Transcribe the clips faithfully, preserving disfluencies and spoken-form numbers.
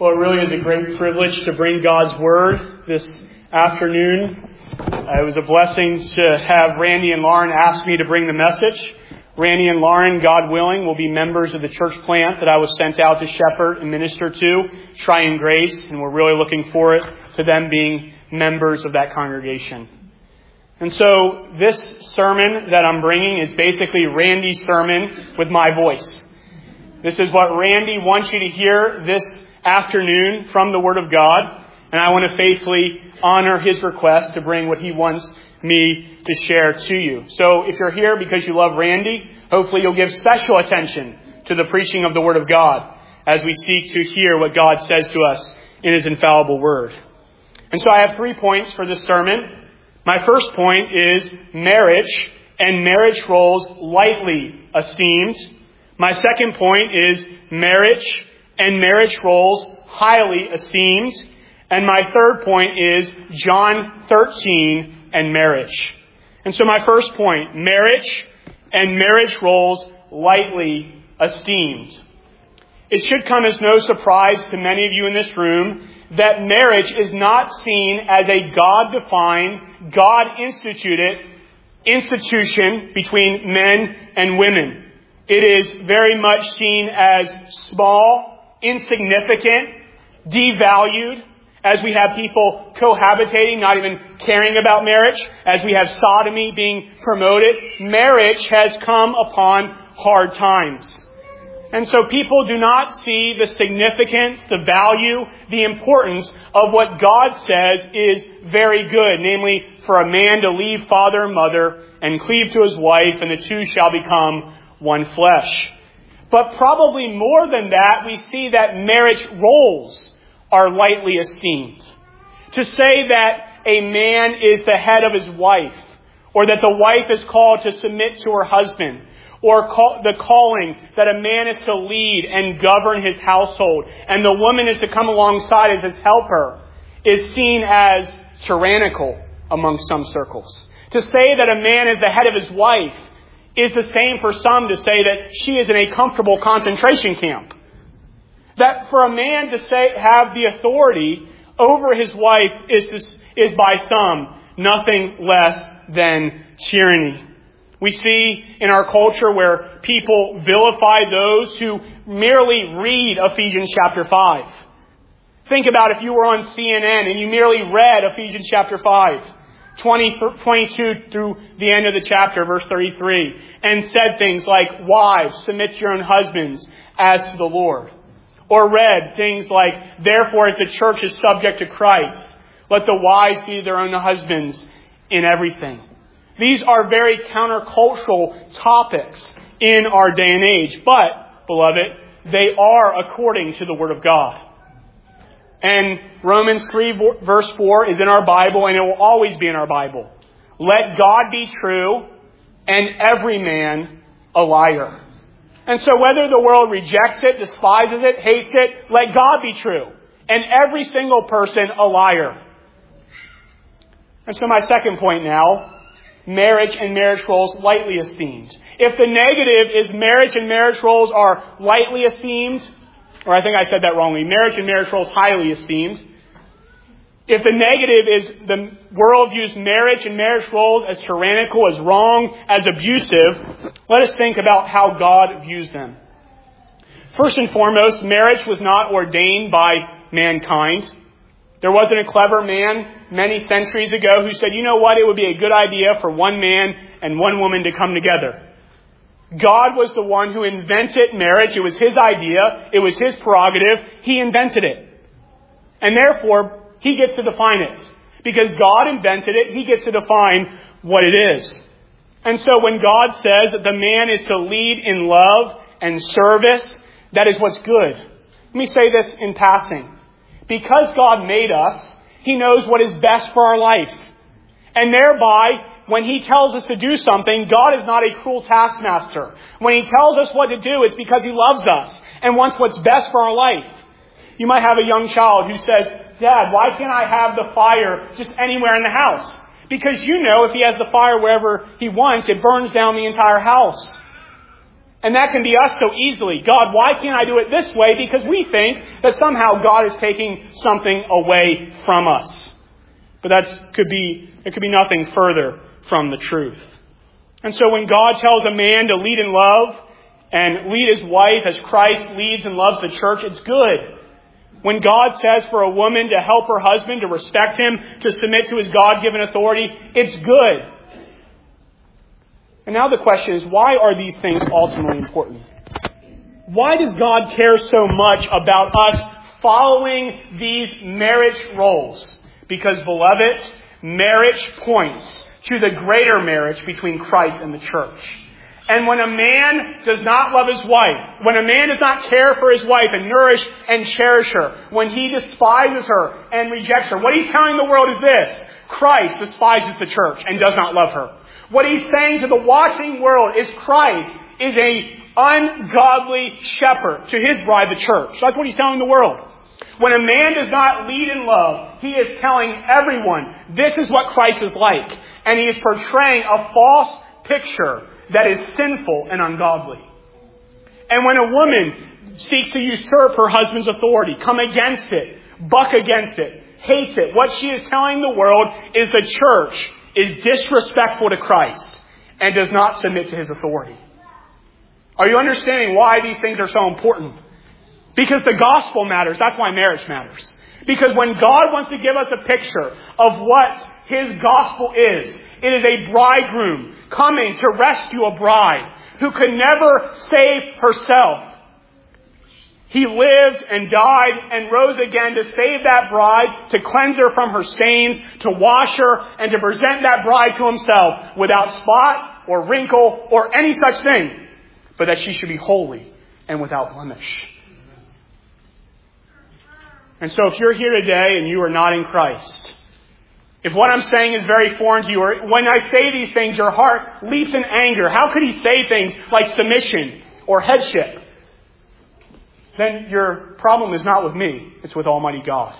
Well, it really is a great privilege to bring God's Word this afternoon. Uh, it was a blessing to have Randy and Lauren ask me to bring the message. Randy and Lauren, God willing, will be members of the church plant that I was sent out to shepherd and minister to, Triune Grace, and we're really looking forward to them being members of that congregation. And so this sermon that I'm bringing is basically Randy's sermon with my voice. This is what Randy wants you to hear this afternoon from the Word of God, and I want to faithfully honor his request to bring what he wants me to share to you. So if you're here because you love Randy, hopefully you'll give special attention to the preaching of the Word of God as we seek to hear what God says to us in His infallible Word. And so I have three points for this sermon. My first point is marriage and marriage roles lightly esteemed. My second point is marriage and marriage roles highly esteemed. And my third point is John thirteen and marriage. And so my first point, marriage and marriage roles lightly esteemed. It should come as no surprise to many of you in this room that marriage is not seen as a God-defined, God-instituted institution between men and women. It is very much seen as small, insignificant, devalued, as we have people cohabitating, not even caring about marriage, as we have sodomy being promoted. Marriage has come upon hard times. And so people do not see the significance, the value, the importance of what God says is very good. Namely, for a man to leave father and mother and cleave to his wife, and the two shall become one flesh. But probably more than that, we see that marriage roles are lightly esteemed. To say that a man is the head of his wife, or that the wife is called to submit to her husband, or call, the calling that a man is to lead and govern his household, and the woman is to come alongside as his helper, is seen as tyrannical among some circles. To say that a man is the head of his wife is the same for some to say that she is in a comfortable concentration camp. That for a man to say have the authority over his wife is this, is by some nothing less than tyranny. We see in our culture where people vilify those who merely read Ephesians chapter five. Think about if you were on C N N and you merely read Ephesians chapter five, twenty, twenty-two through the end of the chapter, verse thirty-three, and said things like, "Wives, submit to your own husbands as to the Lord." Or read things like, "Therefore, as the church is subject to Christ, let the wives be their own husbands in everything." These are very countercultural topics in our day and age. But, beloved, they are according to the Word of God. And Romans three verse four is in our Bible, and it will always be in our Bible. Let God be true and every man a liar. And so whether the world rejects it, despises it, hates it, let God be true and every single person a liar. And so my second point now, marriage and marriage roles lightly esteemed. If the negative is marriage and marriage roles are lightly esteemed, or I think I said that wrongly, marriage and marriage roles highly esteemed. If the negative is the world views marriage and marriage roles as tyrannical, as wrong, as abusive, let us think about how God views them. First and foremost, marriage was not ordained by mankind. There wasn't a clever man many centuries ago who said, you know what, it would be a good idea for one man and one woman to come together. God was the one who invented marriage. It was His idea. It was His prerogative. He invented it. And therefore, He gets to define it. Because God invented it, He gets to define what it is. And so when God says that the man is to lead in love and service, that is what's good. Let me say this in passing. Because God made us, He knows what is best for our life. And thereby, when He tells us to do something, God is not a cruel taskmaster. When He tells us what to do, it's because He loves us and wants what's best for our life. You might have a young child who says, "Dad, why can't I have the fire just anywhere in the house?" Because you know if he has the fire wherever he wants, it burns down the entire house. And that can be us so easily. God, why can't I do it this way? Because we think that somehow God is taking something away from us. But that could be, it could be nothing further from the truth. And so when God tells a man to lead in love and lead his wife as Christ leads and loves the church, it's good. When God says for a woman to help her husband, to respect him, to submit to his God-given authority, it's good. And now the question is, why are these things ultimately important? Why does God care so much about us following these marriage roles? Because, beloved, marriage points to the greater marriage between Christ and the church. And when a man does not love his wife, when a man does not care for his wife and nourish and cherish her, when he despises her and rejects her, what he's telling the world is this: Christ despises the church and does not love her. What he's saying to the watching world is Christ is a ungodly shepherd to his bride, the church. That's what he's telling the world. When a man does not lead in love, he is telling everyone this is what Christ is like. And he is portraying a false picture that is sinful and ungodly. And when a woman seeks to usurp her husband's authority, come against it, buck against it, hates it, what she is telling the world is the church is disrespectful to Christ and does not submit to his authority. Are you understanding why these things are so important? Because the gospel matters. That's why marriage matters. Because when God wants to give us a picture of what his gospel is, it is a bridegroom coming to rescue a bride who could never save herself. He lived and died and rose again to save that bride, to cleanse her from her stains, to wash her, and to present that bride to himself without spot or wrinkle or any such thing, but that she should be holy and without blemish. And so if you're here today and you are not in Christ, if what I'm saying is very foreign to you, or when I say these things, your heart leaps in anger, how could he say things like submission or headship? Then your problem is not with me. It's with Almighty God.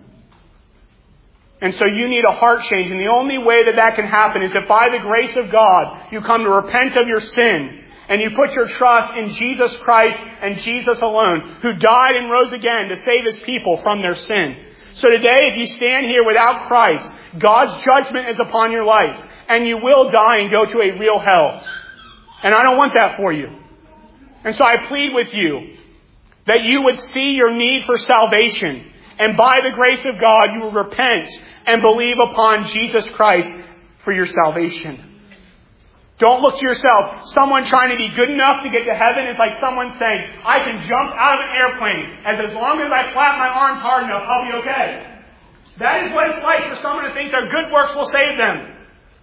And so you need a heart change. And the only way that that can happen is if by the grace of God, you come to repent of your sin and you put your trust in Jesus Christ and Jesus alone, who died and rose again to save his people from their sin. So today, if you stand here without Christ, God's judgment is upon your life. And you will die and go to a real hell. And I don't want that for you. And so I plead with you that you would see your need for salvation. And by the grace of God, you will repent and believe upon Jesus Christ for your salvation. Don't look to yourself. Someone trying to be good enough to get to heaven is like someone saying, I can jump out of an airplane, and as long as I flap my arms hard enough, I'll be okay. That is what it's like for someone to think their good works will save them.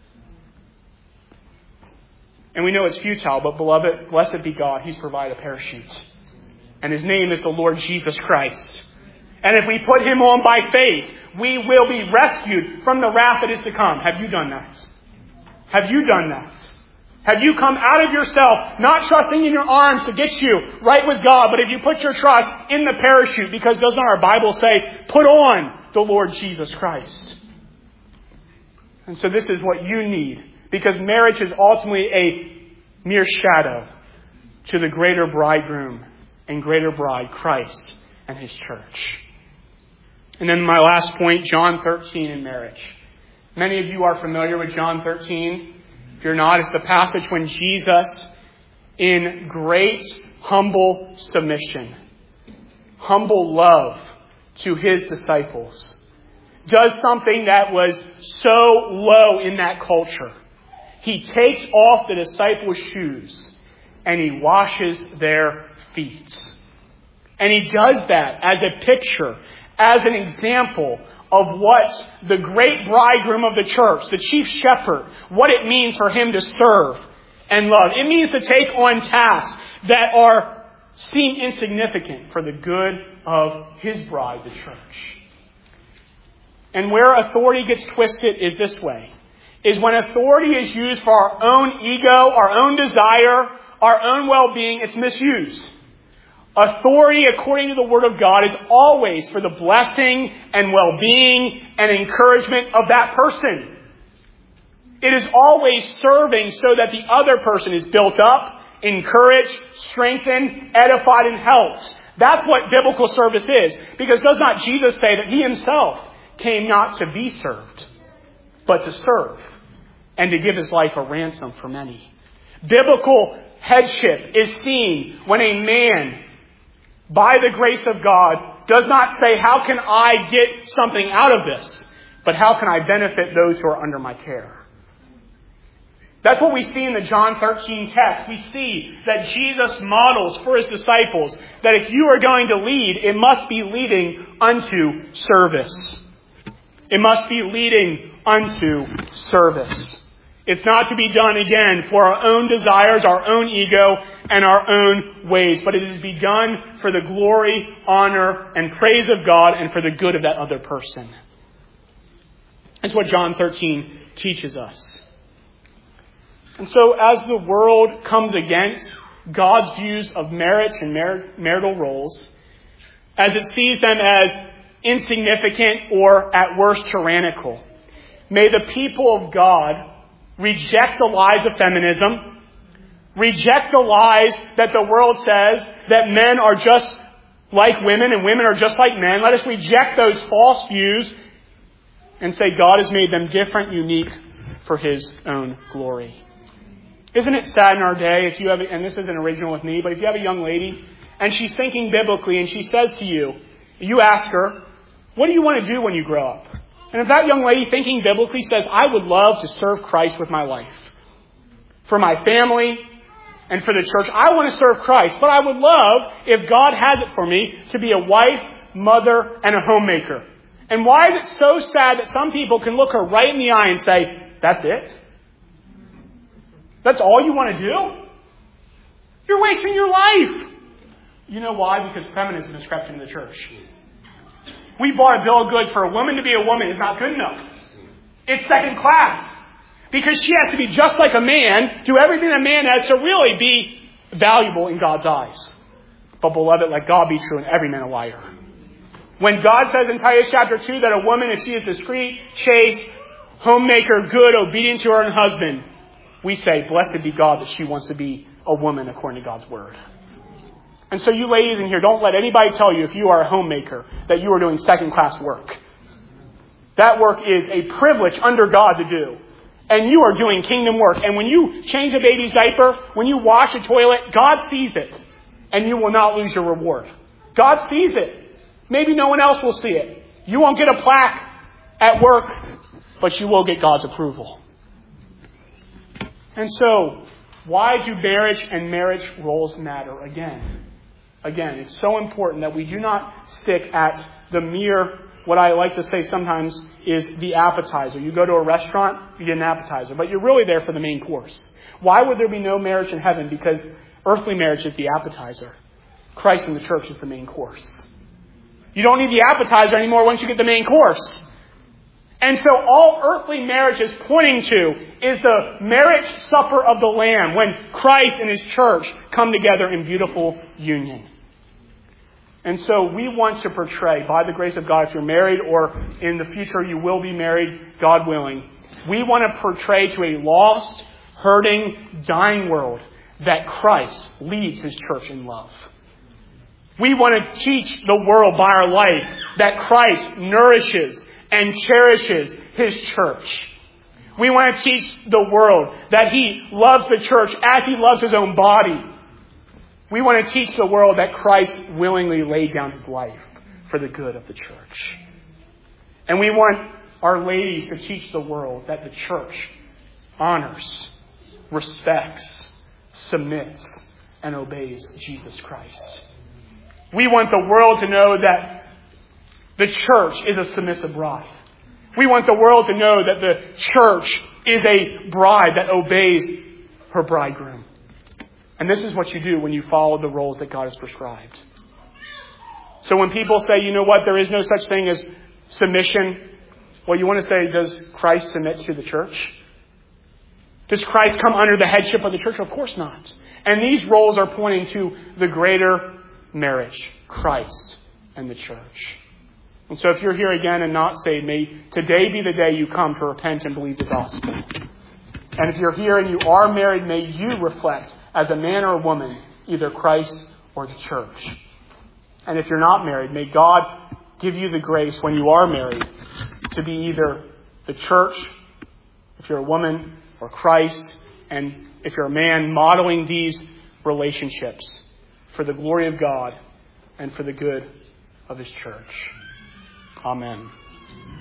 And we know it's futile, but beloved, blessed be God. He's provided a parachute. And his name is the Lord Jesus Christ. And if we put him on by faith, we will be rescued from the wrath that is to come. Have you done that? Have you done that? Have you come out of yourself, not trusting in your arms to get you right with God, but if you put your trust in the parachute, because doesn't our Bible say, put on the Lord Jesus Christ? And so this is what you need, because marriage is ultimately a mere shadow to the greater bridegroom and greater bride, Christ and his church. And then my last point, John thirteen in marriage. Many of you are familiar with John thirteen. If you're not, it's the passage when Jesus, in great humble submission, humble love to his disciples, does something that was so low in that culture. He takes off the disciples' shoes and he washes their feet. And he does that as a picture, as an example of what the great bridegroom of the church, the chief shepherd, what it means for him to serve and love. It means to take on tasks that are seem insignificant for the good of his bride, the church. And where authority gets twisted is this way, is when authority is used for our own ego, our own desire, our own well-being, it's misused. Authority, according to the Word of God, is always for the blessing and well-being and encouragement of that person. It is always serving so that the other person is built up, encouraged, strengthened, edified, and helped. That's what biblical service is. Because does not Jesus say that he himself came not to be served, but to serve, and to give his life a ransom for many? Biblical headship is seen when a man, by the grace of God, does not say, how can I get something out of this? But how can I benefit those who are under my care? That's what we see in the John thirteen text. We see that Jesus models for his disciples that if you are going to lead, it must be leading unto service. It must be leading unto service. It's not to be done, again, for our own desires, our own ego, and our own ways. But it is to be done for the glory, honor, and praise of God and for the good of that other person. That's what John thirteen teaches us. And so as the world comes against God's views of marriage and mar- marital roles, as it sees them as insignificant or at worst tyrannical, may the people of God reject the lies of feminism, reject the lies that the world says that men are just like women and women are just like men. Let us reject those false views and say God has made them different, unique for his own glory. Isn't it sad in our day if you have, and this isn't original with me, but if you have a young lady and she's thinking biblically and she says to you, you ask her, what do you want to do when you grow up? And if that young lady thinking biblically says, I would love to serve Christ with my life. For my family and for the church, I want to serve Christ. But I would love, if God has it for me, to be a wife, mother, and a homemaker. And why is it so sad that some people can look her right in the eye and say, that's it? That's all you want to do? You're wasting your life. You know why? Because feminism has crept into the church. We bought a bill of goods for a woman to be a woman is not good enough. It's second class. Because she has to be just like a man, do everything a man has to really be valuable in God's eyes. But beloved, let God be true and every man a liar. When God says in Titus chapter two that a woman, if she is discreet, chaste, homemaker, good, obedient to her own husband, we say, blessed be God that she wants to be a woman according to God's word. And so you ladies in here, don't let anybody tell you if you are a homemaker that you are doing second-class work. That work is a privilege under God to do. And you are doing kingdom work. And when you change a baby's diaper, when you wash a toilet, God sees it. And you will not lose your reward. God sees it. Maybe no one else will see it. You won't get a plaque at work, but you will get God's approval. And so, why do marriage and marriage roles matter? Again, again, it's so important that we do not stick at the mere, what I like to say sometimes is the appetizer. You go to a restaurant, you get an appetizer, but you're really there for the main course. Why would there be no marriage in heaven? Because earthly marriage is the appetizer. Christ and the church is the main course. You don't need the appetizer anymore once you get the main course. And so all earthly marriage is pointing to is the marriage supper of the Lamb when Christ and his church come together in beautiful union. And so we want to portray, by the grace of God, if you're married or in the future you will be married, God willing, we want to portray to a lost, hurting, dying world that Christ leads his church in love. We want to teach the world by our life that Christ nourishes and cherishes his church. We want to teach the world that he loves the church as he loves his own body. We want to teach the world that Christ willingly laid down his life for the good of the church. And we want our ladies to teach the world that the church honors, respects, submits, and obeys Jesus Christ. We want the world to know that the church is a submissive bride. We want the world to know that the church is a bride that obeys her bridegroom. And this is what you do when you follow the roles that God has prescribed. So when people say, you know what, there is no such thing as submission, well, you want to say, does Christ submit to the church? Does Christ come under the headship of the church? Of course not. And these roles are pointing to the greater marriage, Christ and the church. And so if you're here again and not saved, may today be the day you come to repent and believe the gospel. And if you're here and you are married, may you reflect as a man or a woman, either Christ or the church. And if you're not married, may God give you the grace when you are married to be either the church, if you're a woman, or Christ, and if you're a man, modeling these relationships for the glory of God and for the good of His church. Amen.